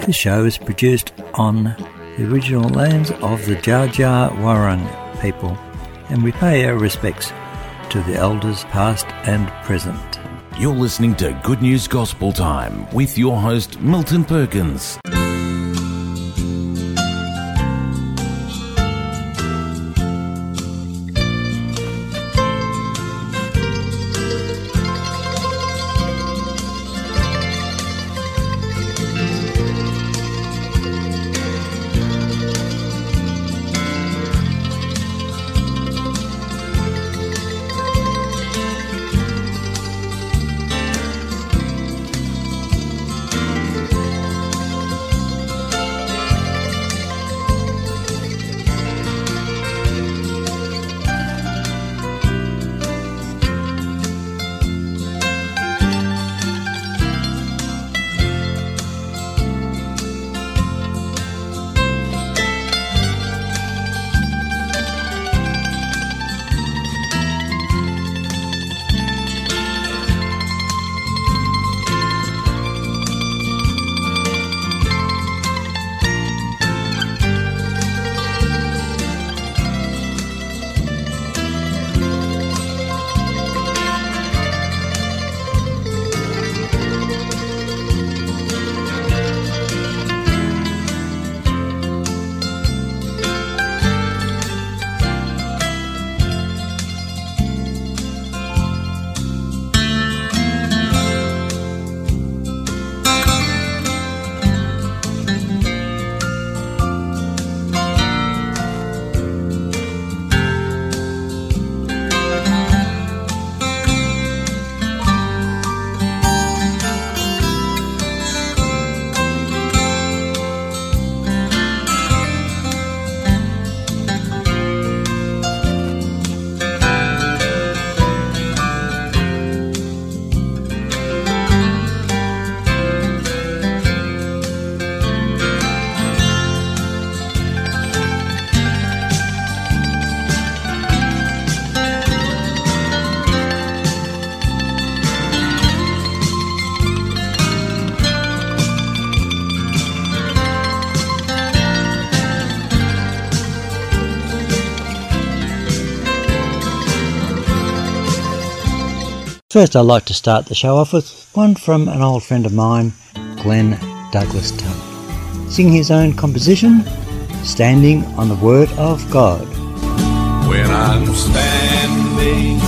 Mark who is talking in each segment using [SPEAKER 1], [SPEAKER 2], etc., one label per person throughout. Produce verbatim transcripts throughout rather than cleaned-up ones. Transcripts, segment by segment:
[SPEAKER 1] This show is produced on the original lands of the Dja Dja Wurrung people, and we pay our respects to the elders past and present.
[SPEAKER 2] You're listening to Good News Gospel Time with your host Milton Perkins.
[SPEAKER 1] First, I'd like to start the show off with one from an old friend of mine, Glenn Douglas Tuck, singing his own composition, Standing on the Word of God.
[SPEAKER 3] When I'm standing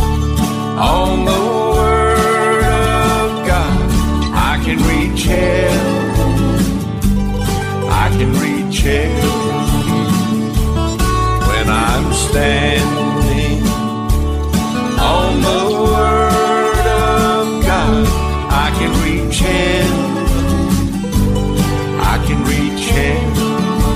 [SPEAKER 3] on the Word of God, I can reach heaven, I can reach heaven. When I'm standing on the Word I can reach heaven, I can reach heaven.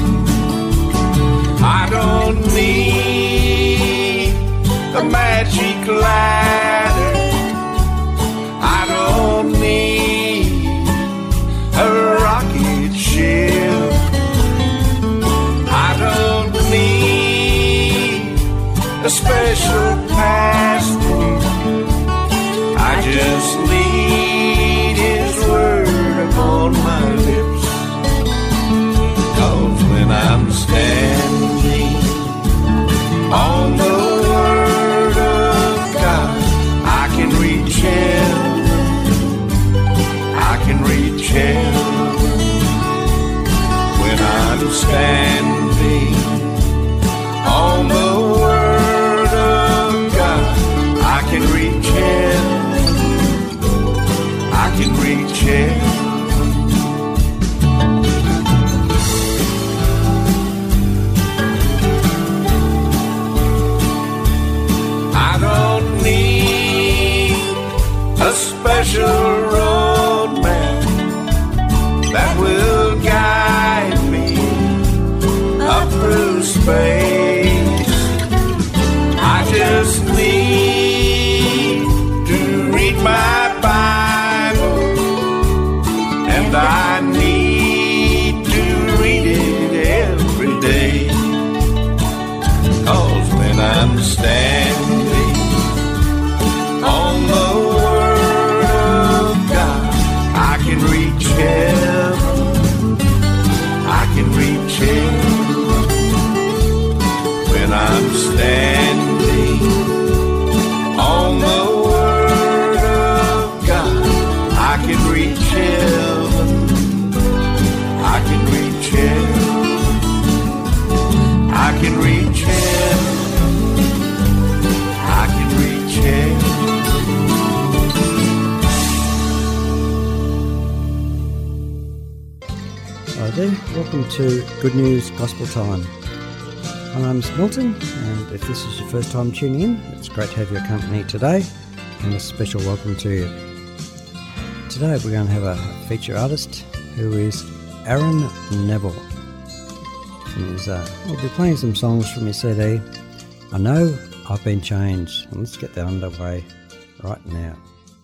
[SPEAKER 3] I don't need a magic ladder, I don't need a rocket ship, I don't need a special passport, I just need His word upon my lips. 'Cause when I'm standing on the Word of God, I can reach heaven, I can reach heaven. When I'm standing on the Word of God, I can reach heaven, I can reach heaven. I don't need a special road map that will guide me up through space. I just need to read my Bible, and I need to read it every day. 'Cause when I'm standing on the Word of God, I can reach heaven,
[SPEAKER 1] Hi there, welcome to Good News Gospel Time. My name's Milton, and if this is your first time tuning in, it's great to have your company today, and a special welcome to you. Today we're going to have a feature artist who is Aaron Neville. And his, uh, we'll be playing some songs from his C D, I Know I've Been Changed, and let's get that underway right now.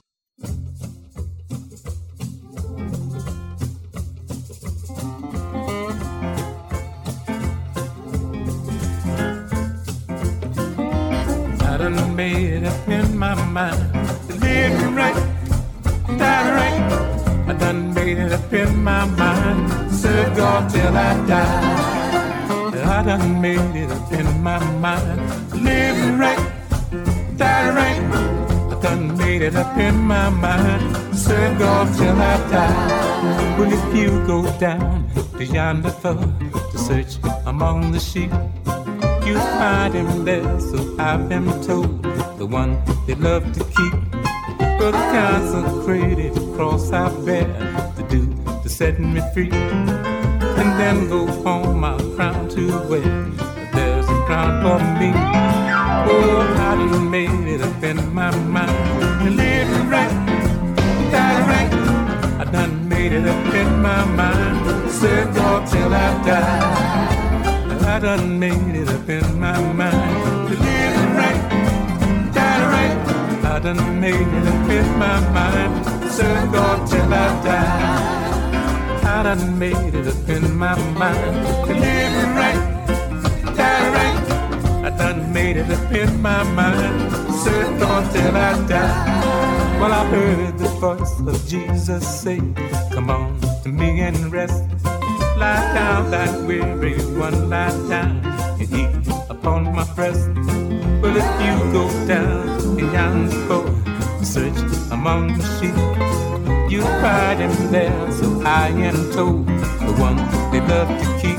[SPEAKER 3] I done made up in my mind to live right, die right. I done made it up in my mind, serve God till I die. I done made it up in my mind to live right, die right. I done made it up in my mind, serve God till I die. Well, if you go down to yonder far to search among the sheep, you find him there, so I've been told, the one they love to keep. For the consecrated cross I bear to do to set me free. And then go home, I'll crown to wear, but there's a crown for me. Oh, I done made it up in my mind to live right, die right. I done made it up in my mind, serve God till I die. I done made it up in my mind to live right, die right. I done made it up in my mind, serve God till I die. I done made it up in my mind to live right, die right. I done made it up in my mind, serve God till I die. Well, I heard the voice of Jesus say, come on to me and rest. Lie down, that weary one, lie down and eat upon my breast. Well, if you go down in yonder fold, search among the sheep, you find him there, so I am told, the one they love to keep.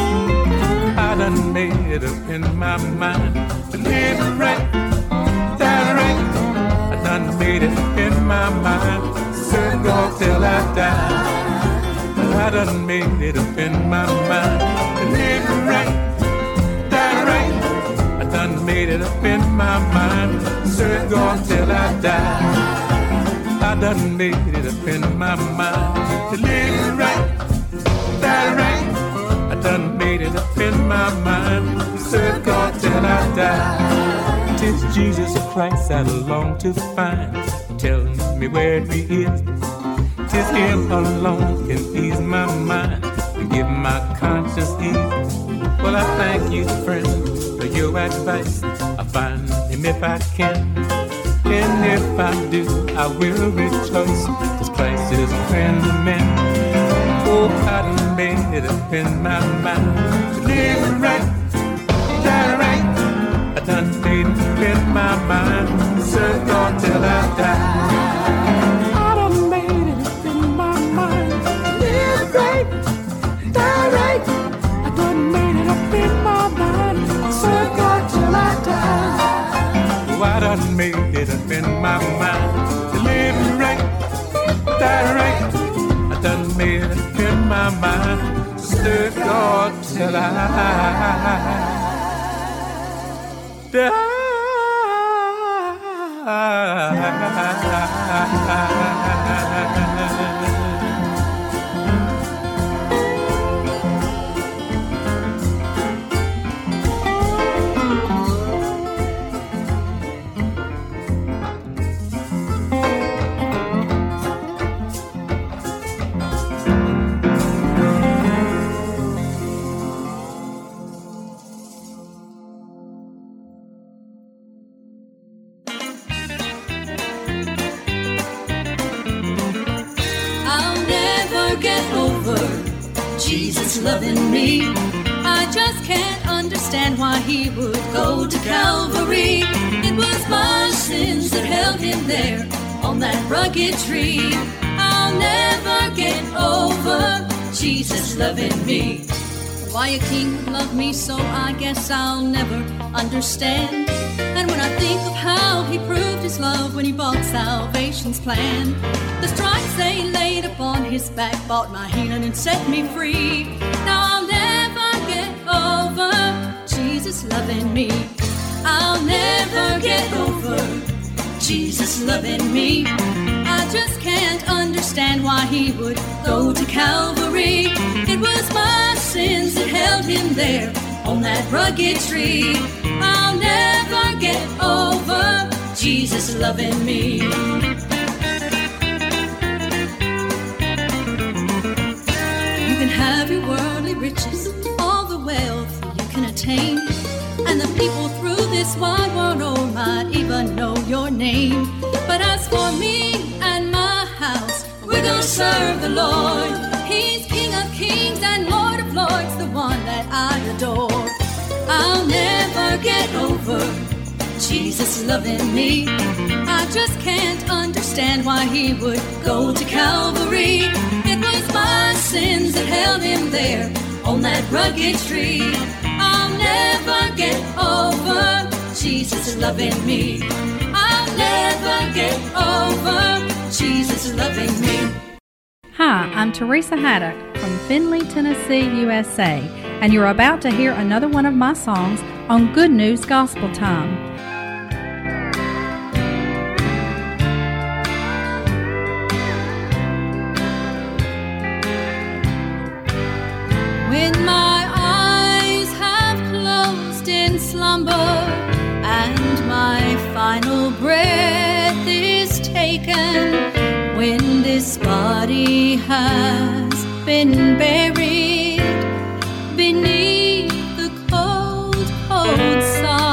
[SPEAKER 3] I done made it up in my mind to live right, die right. I done made it up in my mind, serve God till I die. I done made it up in my mind to live right, die right. I done made it up in my mind, serve God till I die. I done made it up in my mind to live right, die right. I done made it up in my mind, serve God till I die. 'Tis Jesus Christ I long to find, tell me where he is. 'Tis him alone can ease my mind and give my conscience ease. Well, I thank you, friend, for your advice. I'll find him if I can, and if I do, I will rejoice, 'cause Christ is a friend of mine. Oh, I done made it up in my mind to live right, die right. I done made it up in my mind, serve God till I die. I done made it up in my mind to live right, die right. I done made it up in my mind to serve God till I die.
[SPEAKER 4] Loving me, I just can't understand why he would go to Calvary. It was my sins that held him there on that rugged tree. I'll never get over Jesus loving me. Why a king would love me so, I guess I'll never understand. And when I think of how he proved his love when he bought salvation's plan. The stripes they laid upon his back bought my healing and set me free. Now I'll never get over Jesus loving me. I'll never get over Jesus loving me. I just can't understand why he would go to Calvary. It was my sins that held him there on that rugged tree. I'll never get over Jesus loving me. You can have your worldly riches, all the wealth you can attain, and the people through this wide world oh, might even know your name. But as for me and my house, we're gonna serve the Lord. He's King of kings and Lord of lords, the one that I adore. I'll never get over Jesus loving me. I just can't understand why he would go to Calvary. It was my sins that held him there on that rugged tree. I'll never get over Jesus loving me. I'll never get over Jesus loving me.
[SPEAKER 5] Hi, I'm Teresa Haddock from Findlay, Tennessee, U S A, and you're about to hear another one of my songs on Good News Gospel Time.
[SPEAKER 4] When my eyes have closed in slumber and my final breath is taken, when this body has been buried beneath the cold, cold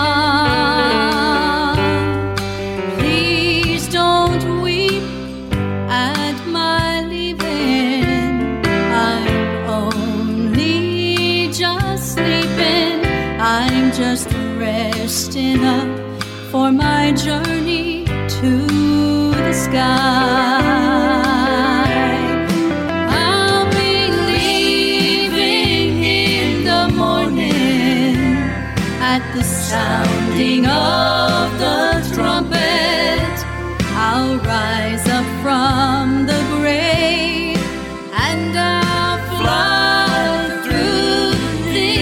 [SPEAKER 4] sun, please don't weep at my leaving. I'm only just sleeping. I'm just resting up for my journey to the sky. I'll be leaving in the morning at the sounding of the trumpet. I'll rise up from the grave and I'll fly through the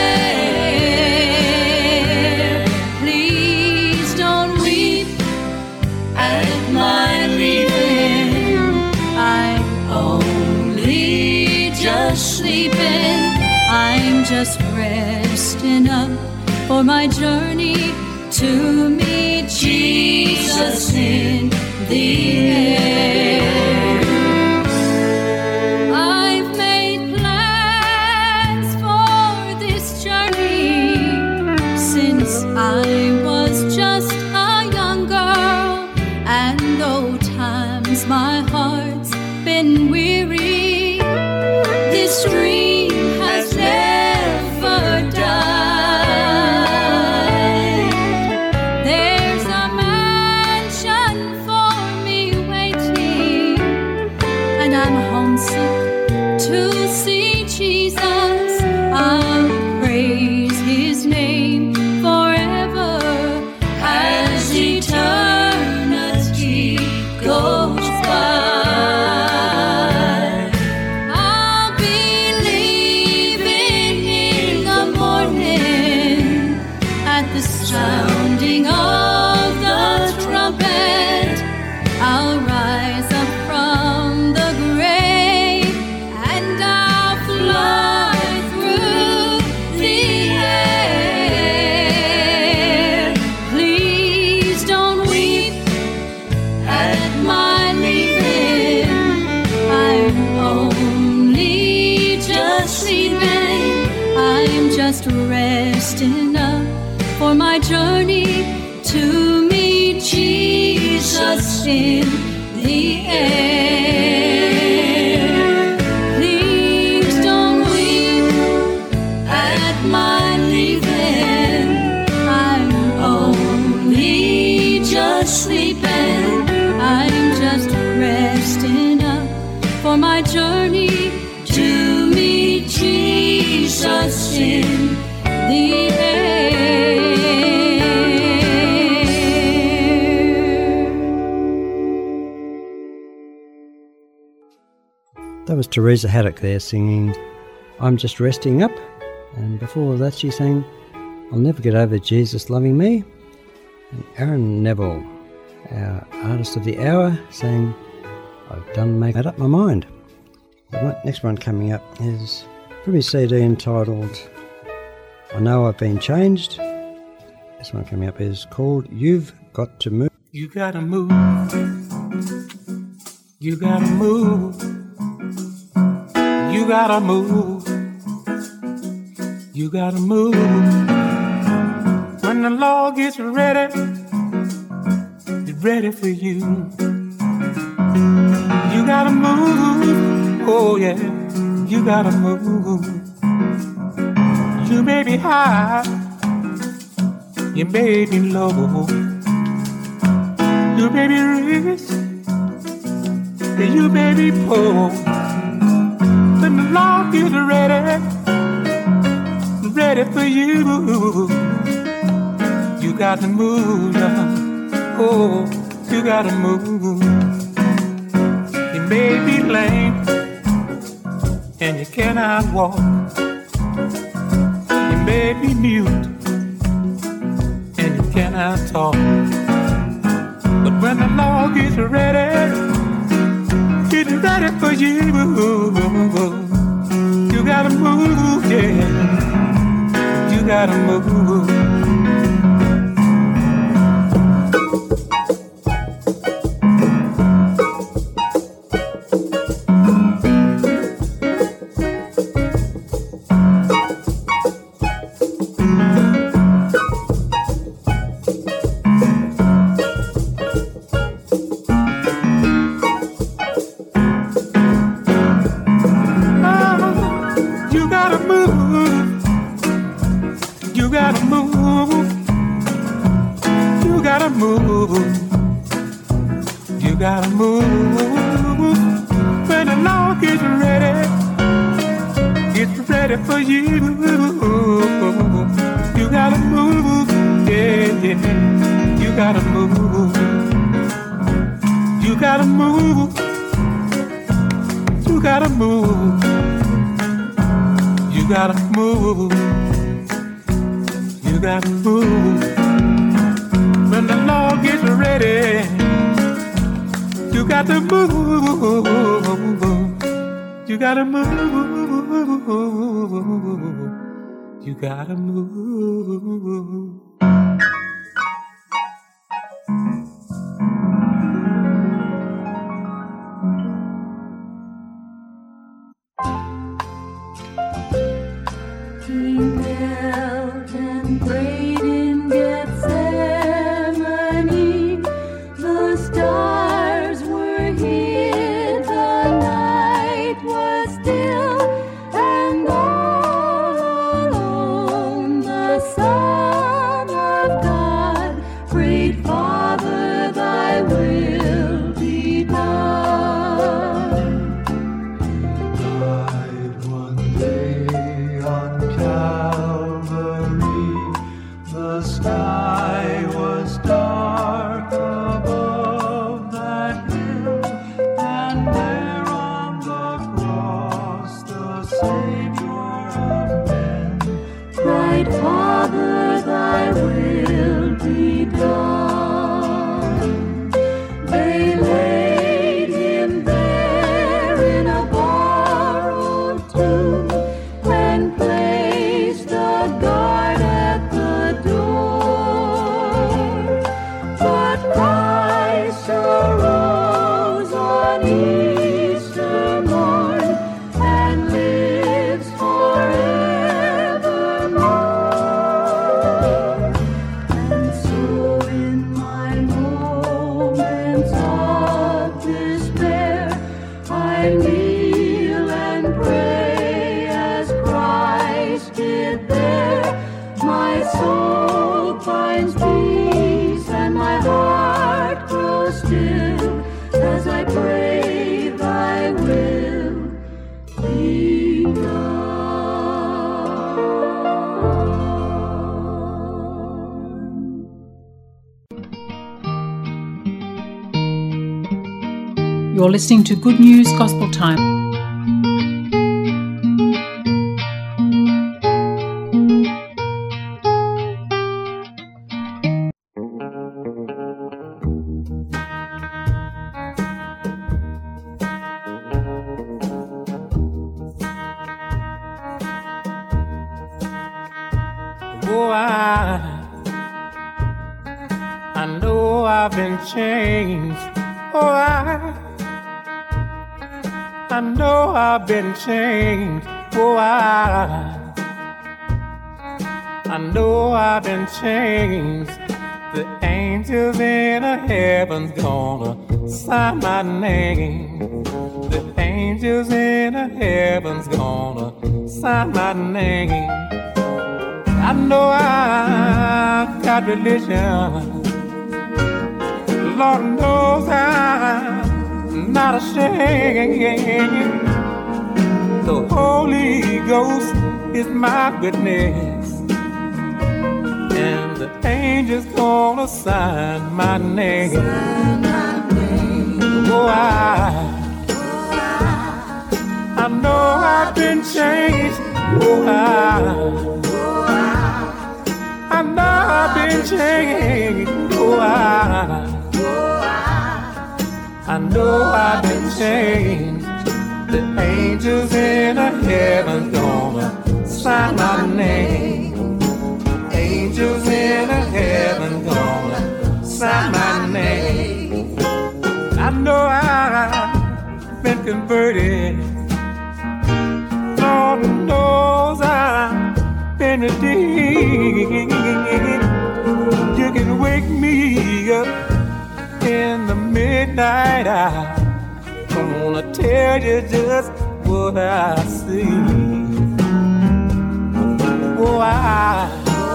[SPEAKER 4] air. Please don't weep at my leaving. I'm only just sleeping. I'm just resting up for my journey to meet Jesus in the air. I've made plans for this journey since I was just a young girl, and though times my heart's been weary, this dream has never died. There's a mansion for me waiting, and I'm homesick to see Jesus. I'll praise his name forever as eternity goes by. I'll be leaving in the morning at the sounding of the trumpet. I'll rise up from the grave and I'll fly through the air. Please don't weep at my leaving. I'm only just sleeping. I'm just resting up for my journey to meet Jesus in the air. Please don't weep at my leaving. I'm only just sleeping. I'm just resting up for my journey to meet Jesus in the air.
[SPEAKER 1] That was Teresa Haddock there singing I'm Just Resting Up. And before that she sang I'll Never Get Over Jesus Loving Me. And Aaron Neville, our artist of the hour, saying I've done make up my mind. The next one coming up is from his C D entitled I Know I've Been Changed. This one coming up is called You've Got to Move.
[SPEAKER 3] You gotta move. You gotta move. You gotta move. You gotta move. When the Lord gets ready, He's ready for you. You gotta move. Oh yeah, you gotta move. You may be high, you may be low. You may be rich, you may be poor. When the Lord is ready, ready for you, you got to move, yeah. Oh, you got to move. You may be lame, and you cannot walk. You may be mute, and you cannot talk. But when the Lord gets ready, He's ready for you. You gotta move, yeah. You gotta move. You gotta move.
[SPEAKER 4] He knelt and prayed in Gethsemane. The stars were hid, the night was still, and all alone the Son of God prayed, Father, thy will be done.
[SPEAKER 6] Died one day on Calvary, the sky was dark above that hill, and there on the cross the Savior of men
[SPEAKER 4] Cried, Father, thy will be done. They laid him there in a borrowed tomb and placed a guard at the door. But Christ arose on Easter morn and lives forevermore. And so in my moments of despair, I kneel and pray as Christ did there. My soul finds peace and my heart grows still as I pray thy will be done.
[SPEAKER 7] You're listening to Good News Gospel Time.
[SPEAKER 3] Oh, I, I know I've been changed. Oh, I, I know I've been changed. Oh, I, I know I've been changed. The angels in the heaven's gonna sign my name. The angels in the heaven's gonna sign my name. I know I've got religion. Lord knows I'm not ashamed. The Holy Ghost is my witness, and the angels gonna sign my name.
[SPEAKER 4] Sign my name.
[SPEAKER 3] Oh, I, I know I've been changed. Oh, I, I know I've been changed. Oh, I, I know I've been changed. The angels in the heaven gonna sign my name. Angels in the heaven gonna sign my name. I know I've been converted. Lord knows I've been redeemed. You can wake me up in the midnight hour. I'm gonna tell you just what I see. Oh, I,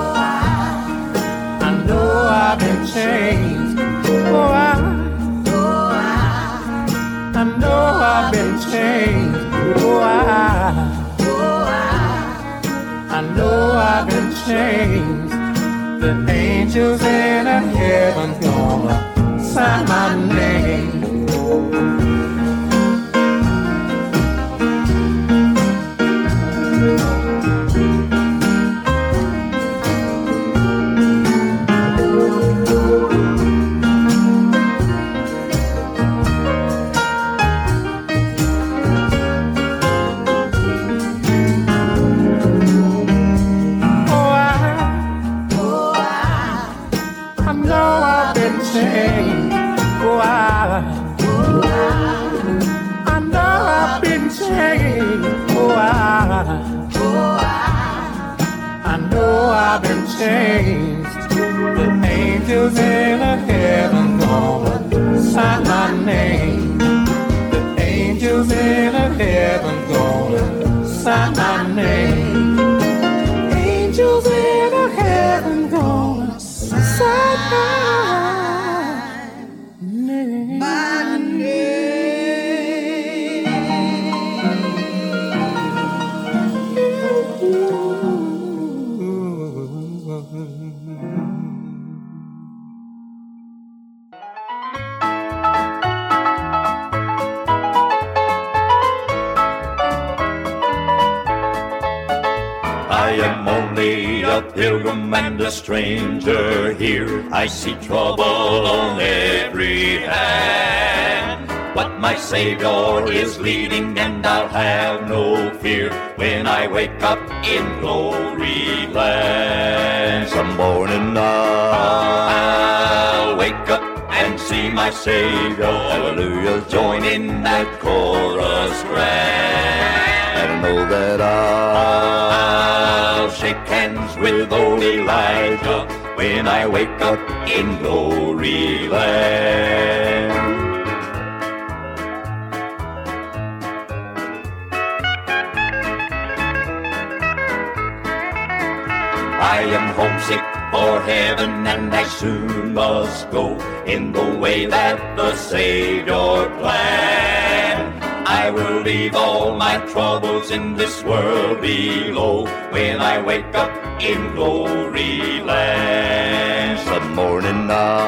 [SPEAKER 3] I know I've been changed. Oh, I, I know I've been changed. Oh, I, I know I've been changed. The angels in the heaven gonna sign my name. I've been changed. The angels in the heaven gonna sign my name. The angels in the heaven gonna sign my name. Angels in the heaven gonna sign my name. My name.
[SPEAKER 7] I am only a pilgrim and a stranger here. I see trouble on every hand, but my Savior is leading and I'll have no fear when I wake up in glory land. Some morning I'll wake up and see my Savior, hallelujah, join in that chorus grand. And I know that I'll shake hands with old Elijah when I wake up in glory land. I am homesick for heaven and I soon must go in the way that the Savior planned. I will leave all my troubles in this world below when I wake up in glory land. Some morning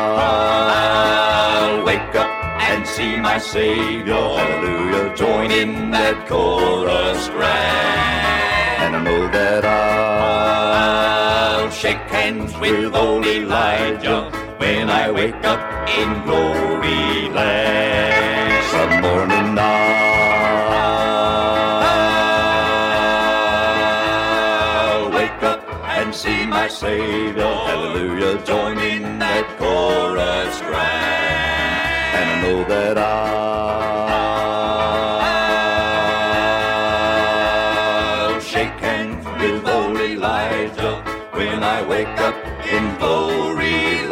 [SPEAKER 7] I'll wake up and see my Savior, hallelujah, join in that chorus grand. And I know that I'll shake hands with old Elijah when I wake up in glory land. Some morning I'll wake up and and see my Savior. Hallelujah, join in that chorus grand. And I know that I'll shake hands with old Elijah when I wake up in glory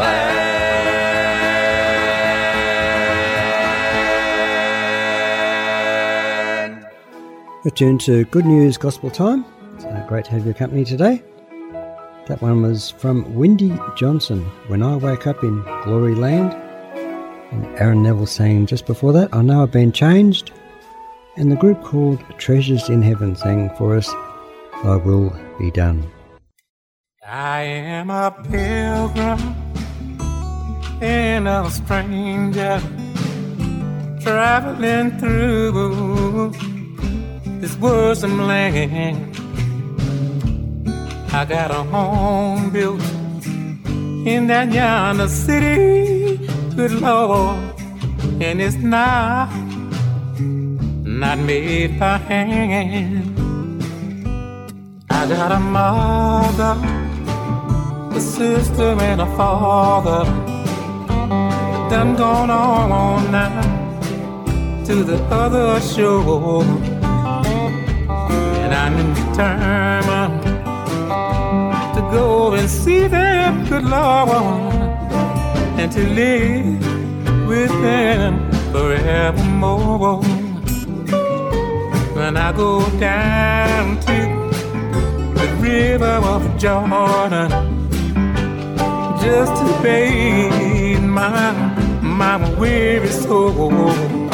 [SPEAKER 7] land.
[SPEAKER 1] Return to Good News Gospel Time. It's uh, great to have your company today. That one was from Wendy Johnson, When I Wake Up in Glory Land. And Aaron Neville sang just before that, I Know I've Been Changed. And the group called Treasures in Heaven sang for us, Thy Will Be Done.
[SPEAKER 3] I am a pilgrim and a stranger, traveling through this worrisome land. I got a home built in that yonder city, good Lord, and it's not, not made by hand. I got a mother, a sister and a father, done gone on now to the other shore, and I'm determined to go and see them, good Lord, and to live with them forevermore. When I go down to the river of Jordan, just to bathe my, my weary soul,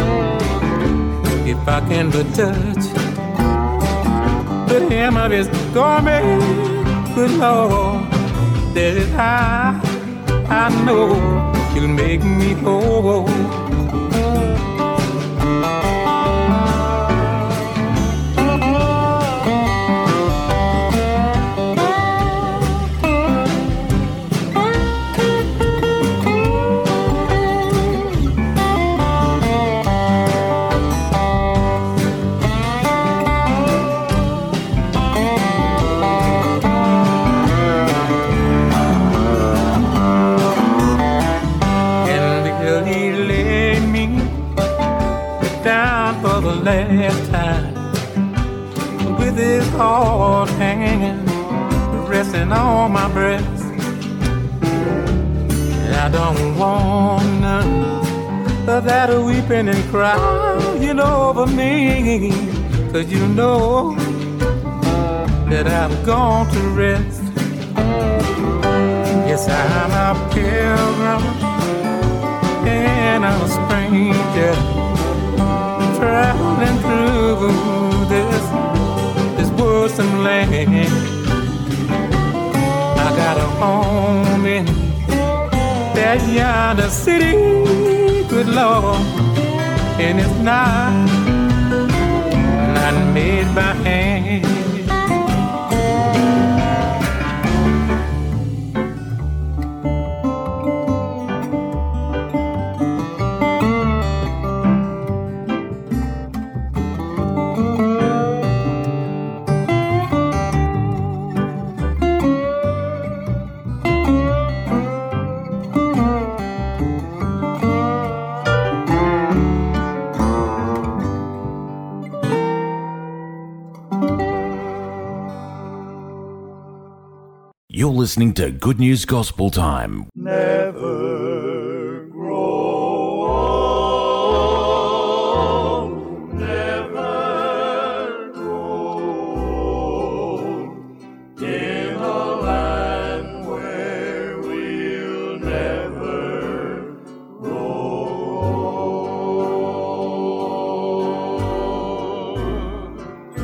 [SPEAKER 3] if I can but touch the hem of his garment, good Lord, that is how I know he'll make me whole. Last time, with his hard hand resting on my breast, and I don't want none of that weeping and crying over me, 'cause you know that I've gone to rest. Yes, I'm a pilgrim and I'm a stranger, traveling through this, this worrisome land. I got a home in that yonder city, good Lord, and it's not, not made by hand.
[SPEAKER 2] You're listening to Good News Gospel Time.
[SPEAKER 6] Never grow old, never grow old, in a land where we'll never grow old.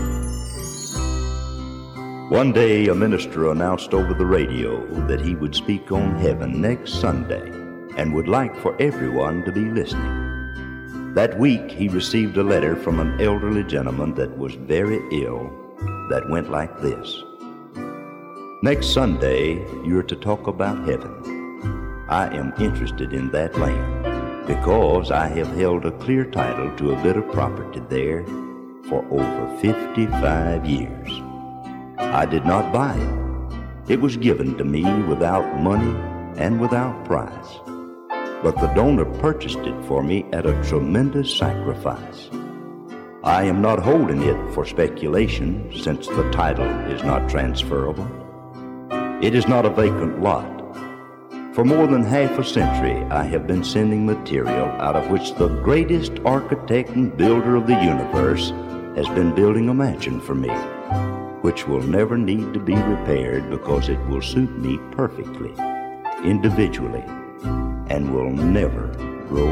[SPEAKER 7] One day, a minister announced over the radio that he would speak on heaven next Sunday and would like for everyone to be listening. That week, he received a letter from an elderly gentleman that was very ill that went like this. Next Sunday, you're to talk about heaven. I am interested in that land because I have held a clear title to a bit of property there for over fifty-five years. I did not buy it.
[SPEAKER 8] It was given to me without money and without price. But the donor purchased it for me at a tremendous sacrifice. I am not holding it for speculation, since the title is not transferable. It is not a vacant lot. For more than half a century, I have been sending material out of which the greatest architect and builder of the universe has been building a mansion for me, which will never need to be repaired because it will suit me perfectly, individually, and will never grow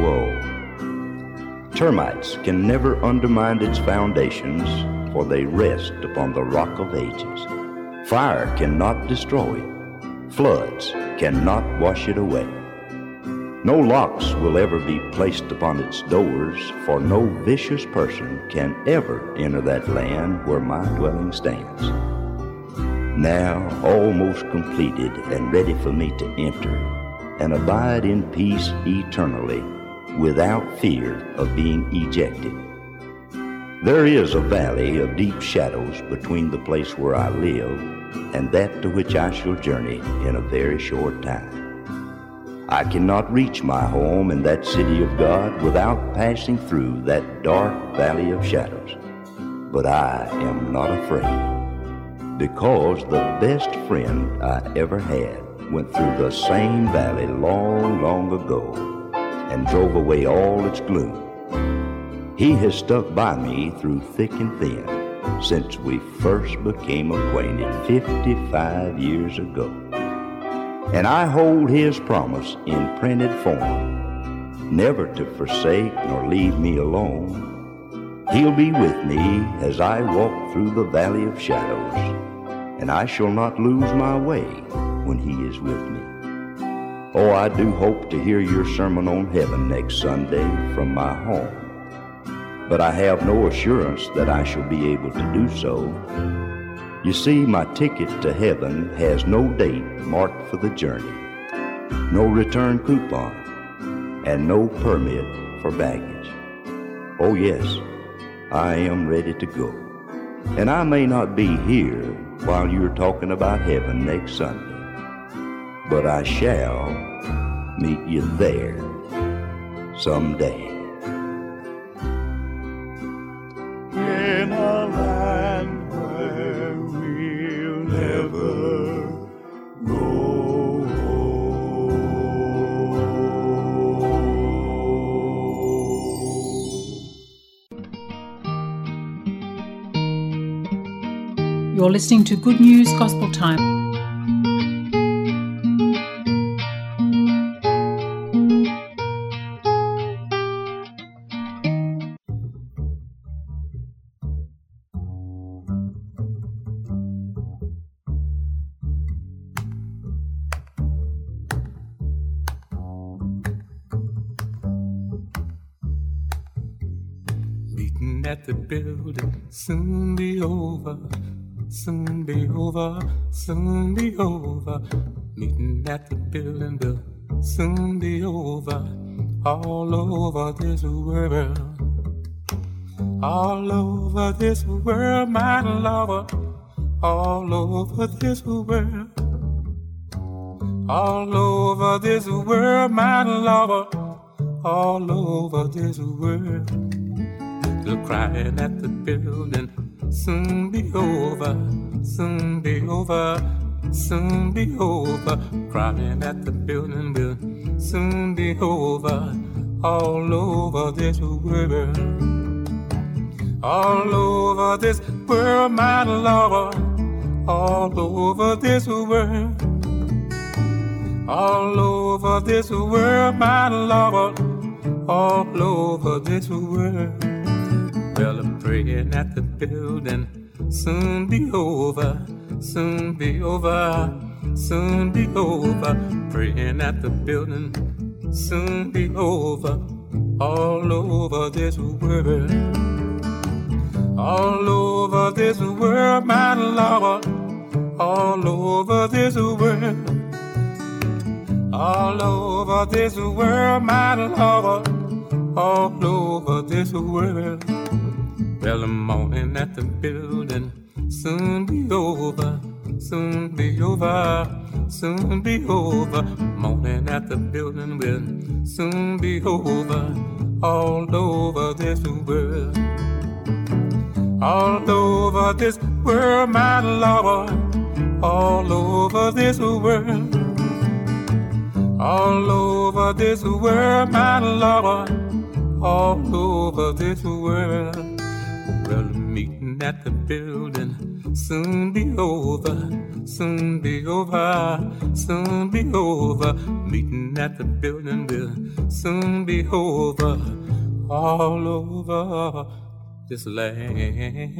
[SPEAKER 8] old. Termites can never undermine its foundations, for they rest upon the rock of ages. Fire cannot destroy it. Floods cannot wash it away. No locks will ever be placed upon its doors, for no vicious person can ever enter that land where my dwelling stands. Now almost completed and ready for me to enter and abide in peace eternally, without fear of being ejected. There is a valley of deep shadows between the place where I live and that to which I shall journey in a very short time. I cannot reach my home in that city of God without passing through that dark valley of shadows. But I am not afraid, because the best friend I ever had went through the same valley long, long ago and drove away all its gloom. He has stuck by me through thick and thin since we first became acquainted fifty-five years ago. And I hold his promise in printed form, never to forsake nor leave me alone. He'll be with me as I walk through the valley of shadows, and I shall not lose my way when he is with me. Oh, I do hope to hear your sermon on heaven next Sunday from my home, but I have no assurance that I shall be able to do so. You see, my ticket to heaven has no date marked for the journey, no return coupon, and no permit for baggage. Oh yes, I am ready to go, and I may not be here while you're talking about heaven next Sunday, but I shall meet you there someday.
[SPEAKER 6] In a land where we'll never go home.
[SPEAKER 9] You're listening to Good News Gospel Time.
[SPEAKER 3] At the building, soon be over, soon be over, soon be over. Meeting at the building will soon be over, all over this world, all over this world, my lover, all over this world, all over this world, my lover, all over this world. The crying at the building soon be over, soon be over, soon be over. Crying at the building will soon be over, all over this world, all over this world, my lover, all over this world, all over this world, my lover, all over this world. Well, I'm praying at the building, soon be over, soon be over, soon be over. Praying at the building, soon be over, all over this world, all over this world, my lover, all over this world, all over this world, my lover, all over this world. Well, the morning at the building soon be over, soon be over, soon be over. Morning at the building will soon be over. All over this world, all over this world, my Lord. All over this world, all over this world, my Lord. All over this world. Well, meeting at the building soon be over, soon be over, soon be over. Meeting at the building will soon be over. All over this land.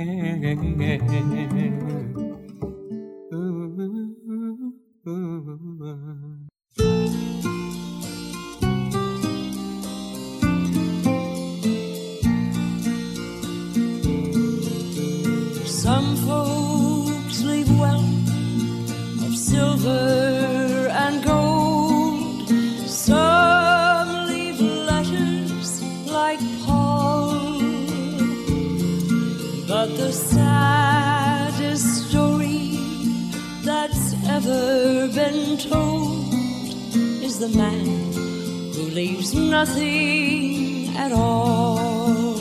[SPEAKER 3] Ooh, ooh, ooh.
[SPEAKER 10] Some folks leave wealth of silver and gold. Some leave letters like Paul. But the saddest story that's ever been told is the man who leaves nothing at all.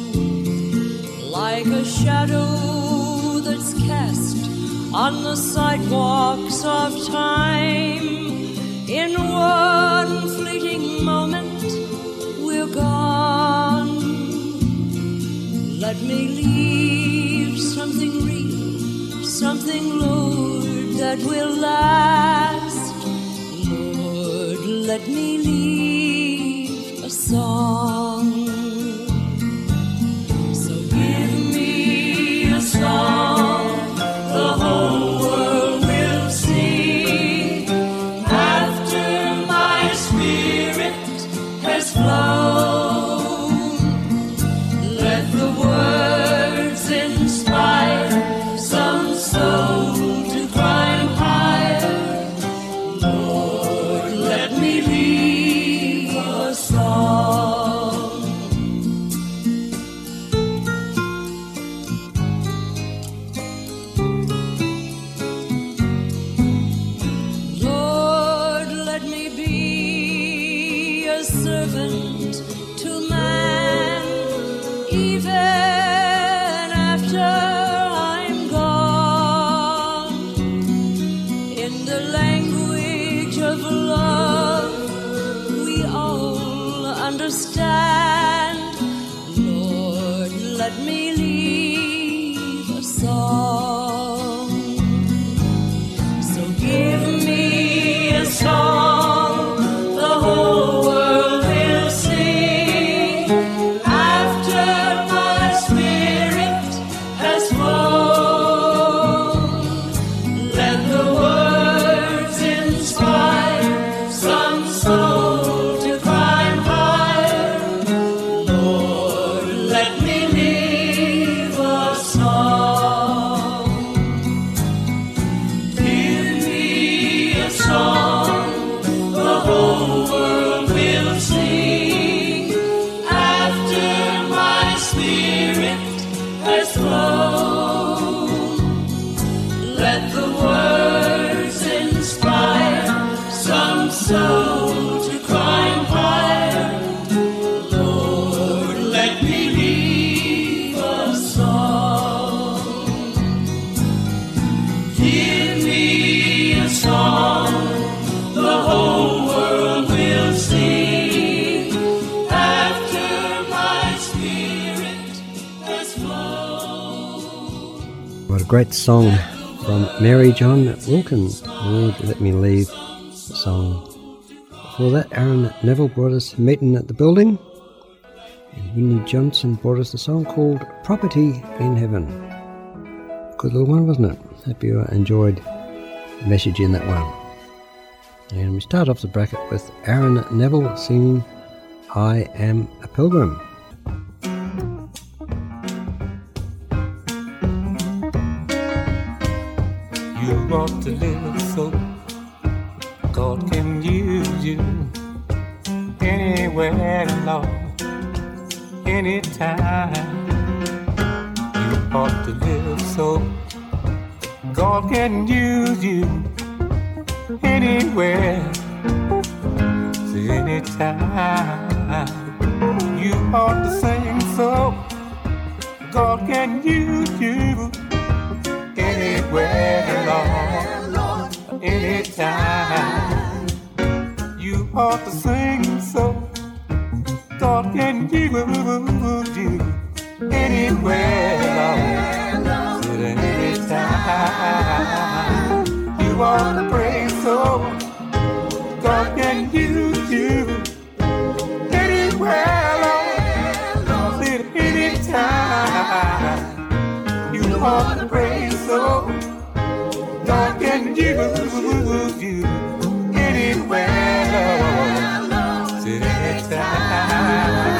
[SPEAKER 10] Like a shadow that's cast on the sidewalks of time. In one fleeting moment, we're gone. Let me leave something real, something, Lord, that will last. Lord, let me leave a song. Song the whole world will sing after my spirit has flown. Let the words inspire some soul to climb higher. Lord, let me leave a song. Understand, Lord, let me leave a song. So give me a song the whole world will sing after my spirit has flown. Let the words inspire some soul to climb high. Let the words inspire some soul to climb higher. Lord, let me leave a song. Give me a song the whole world will sing after my spirit has flown.
[SPEAKER 1] What a great song from Mary John Wilkins. Lord, let me leave the song. Before that, Aaron Neville brought us Meeting at the Building, and Winnie Johnson brought us the song called Property in Heaven. Good little one, wasn't it? Hope you enjoyed the message in that one. And we start off the bracket with Aaron Neville singing I Am a Pilgrim.
[SPEAKER 3] You ought to live so God can use you anywhere, Lord, anytime. You ought to live so God can use you anywhere, anytime. You ought to sing so. God can use you anywhere, Lord, anytime. You ought to sing so. God can use you anywhere, Lord, anytime. You ought to pray so. God can use you anywhere, Lord, anytime. You ought to pray so. God can use you anywhere, Lord, anytime.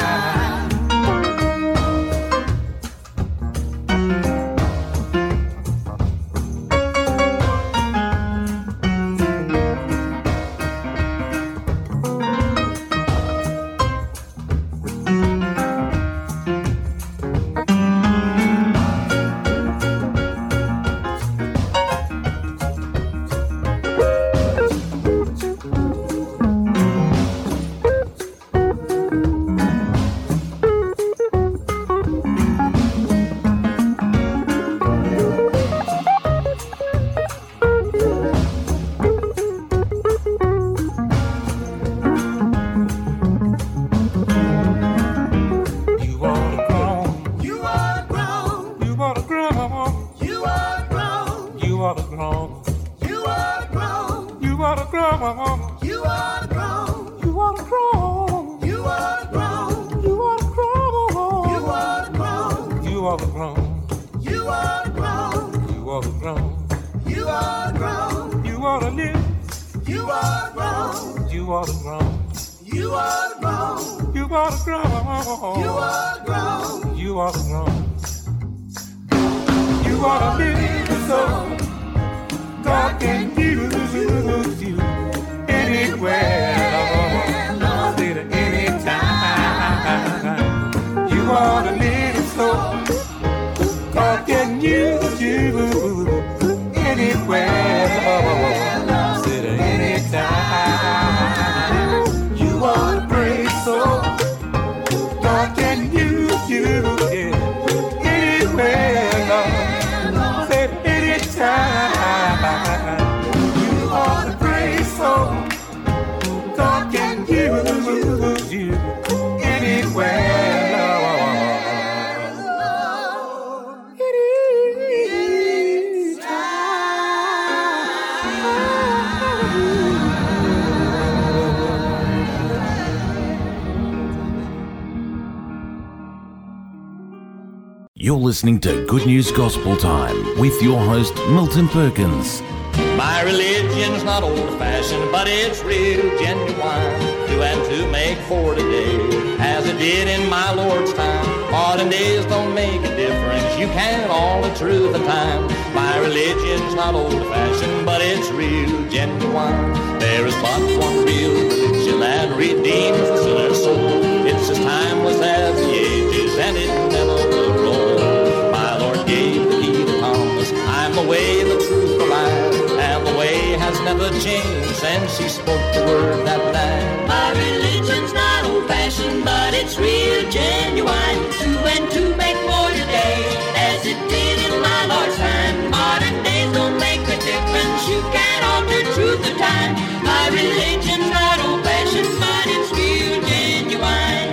[SPEAKER 2] You're listening to Good News Gospel Time with your host, Milton Perkins.
[SPEAKER 11] My religion's not old-fashioned, but it's real genuine. Do and to make for today, as it did in my Lord's time. Modern days don't make a difference, you can't all the truth of time. My religion's not old-fashioned, but it's real genuine. There is but one real religion that redeems the sinner's soul. It's as timeless as the ages, and it never will roll. My Lord gave the key to Thomas, I'm the way, the truth, the life. And the way has never changed since he spoke the word that night.
[SPEAKER 4] My religion's not old-fashioned, but it's real genuine. Two and two make more today, as it did in my Lord's time. Modern days don't make a difference, you can't alter truth or time. My religion's not old-fashioned, but it's real genuine.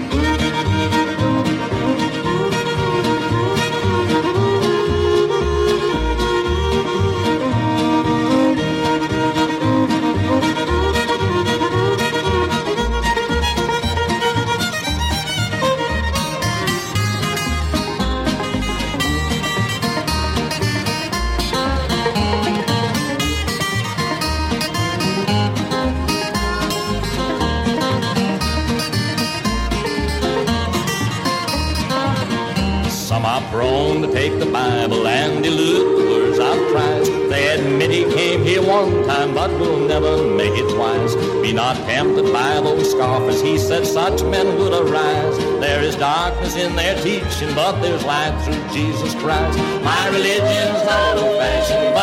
[SPEAKER 11] Some are prone to take the Bible and dilute the words of Christ. They admit he came here one time, but will never make it twice. Be not tempted by those scoffers, he said such men would arise. There is darkness in their teaching, but there's light through Jesus Christ. My religion's not old-fashioned, but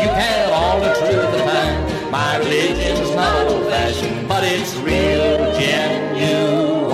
[SPEAKER 11] you can't all the truth of time. My religion's not old-fashioned, but it's real genuine.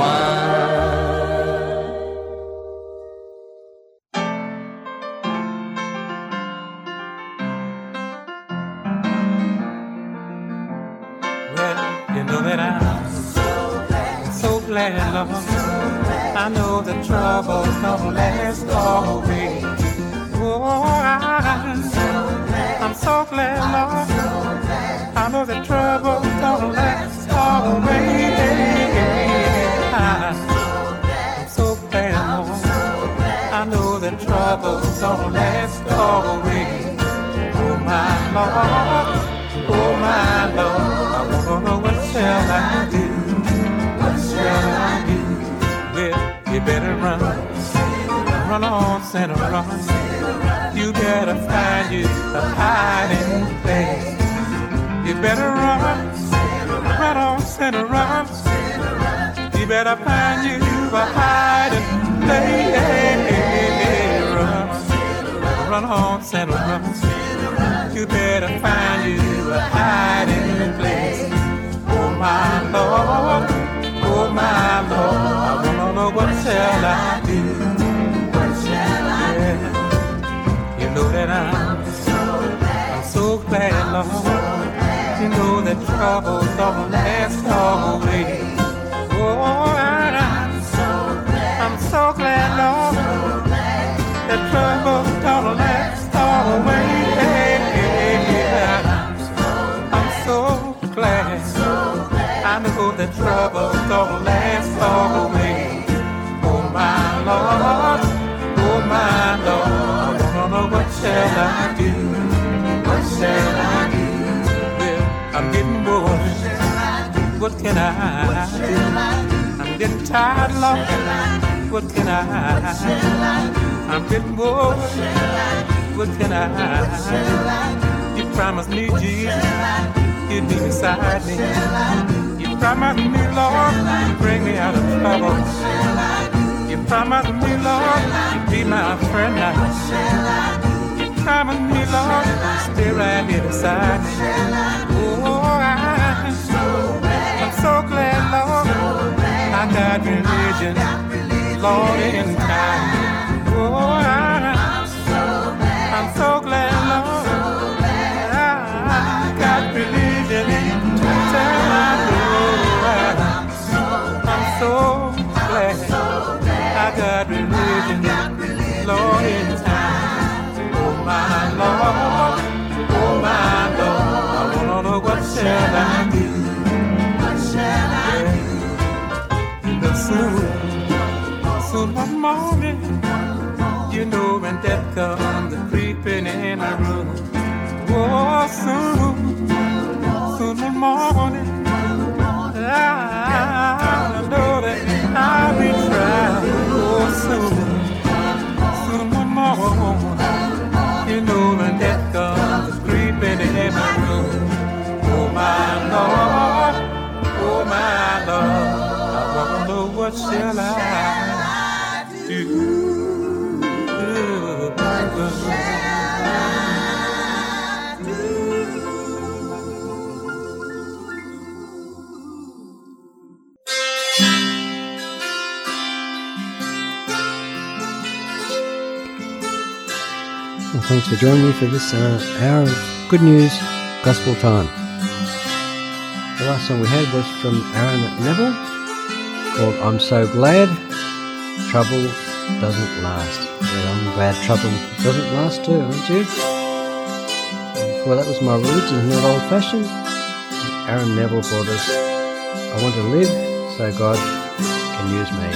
[SPEAKER 3] Well, you know that I'm so glad, Lord. I know the troubles don't last always. Oh, I'm so glad, Lord. I know the trouble don't last always. I'm so glad, Lord. I know the trouble don't last always. Oh my Lord, oh my Lord, I wanna know what shall I do? What shall I do? Well, you better run, run on, Santa, run. You better find you a hiding place. You better run, run on, Santa, run. You better find you a hiding place. Run, run on, Santa, run. You better find you a hiding place. Oh my Lord, oh my Lord, I wanna know what shall I do? What shall I do? You know that I'm I'm so glad, Lord. You know that trouble don't last always. Oh, I'm so glad, I'm so glad, Lord, that trouble don't last always. I'm so glad, I know that trouble don't last always. Oh my Lord, oh my Lord, I wanna know what shall I do? What shall I do? Well, I'm getting bored. What can I do? I'm getting tired, Lord. What can I do? I'm getting bored. What can I do? You promised me, Jesus, you'd be beside me. You promised me, Lord, you'd bring me out of trouble. You promised me, Lord, you'd be my friend now. You promised me, Lord, you'd stay right here beside me. Oh, I'm so glad, Lord, I got religion, Lord, in time. Oh, I'm so glad, Lord, I got religion in time. I'm so glad I got religion, Lord, in time. Oh my Lord, oh my Lord, I wanna know what shall I do? What shall I do? You know, soon, soon one morning, you know when death comes creeping in the room. Oh, soon, soon one morning, I know that I'll be tried. Oh, soon, soon one morning, you know when death comes creeping in the room. Oh my Lord, oh my Lord, I wanna know what shall I do? What shall I do?
[SPEAKER 1] Well, thanks for joining me for this uh, hour of Good News Gospel Time. The last song we had was from Aaron Neville called I'm So Glad Trouble Doesn't Last. Yeah, I'm glad trouble doesn't last too, aren't you? Well, that was My Religion, Not Old Fashioned. Aaron Neville brought us I Want to Live So God Can Use Me.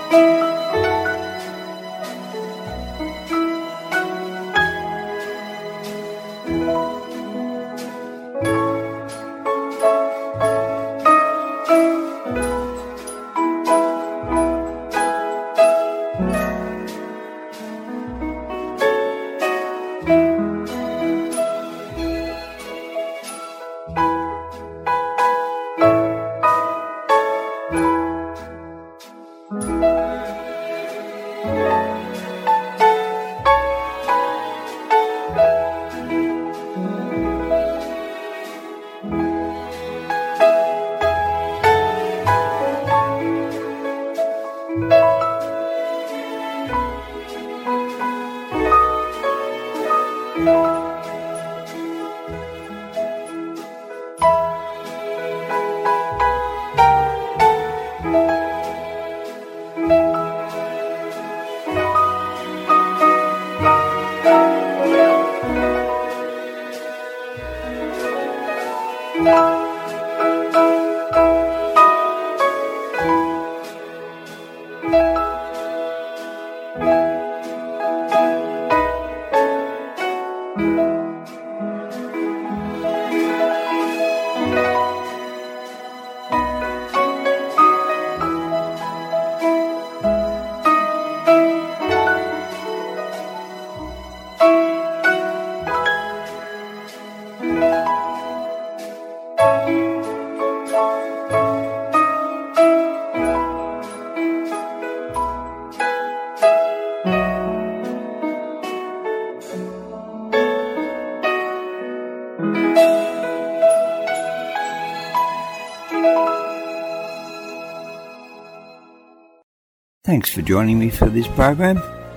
[SPEAKER 12] Thanks for joining me for this program.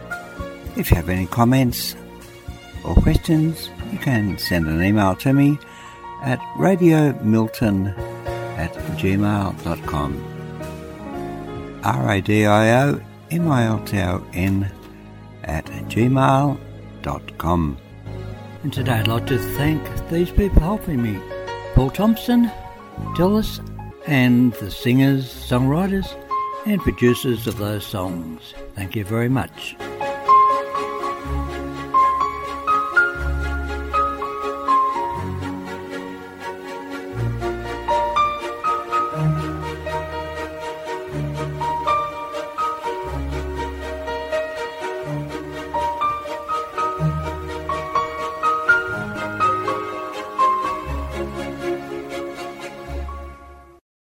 [SPEAKER 12] If you have any comments or questions, you can send an email to me at radiomilton at gmail dot com. R A D I O M I L T O N at gmail dot com. And today I'd like to thank these people helping me: Paul Thompson, Dillis, and the singers, songwriters, and producers of those songs. Thank you very much.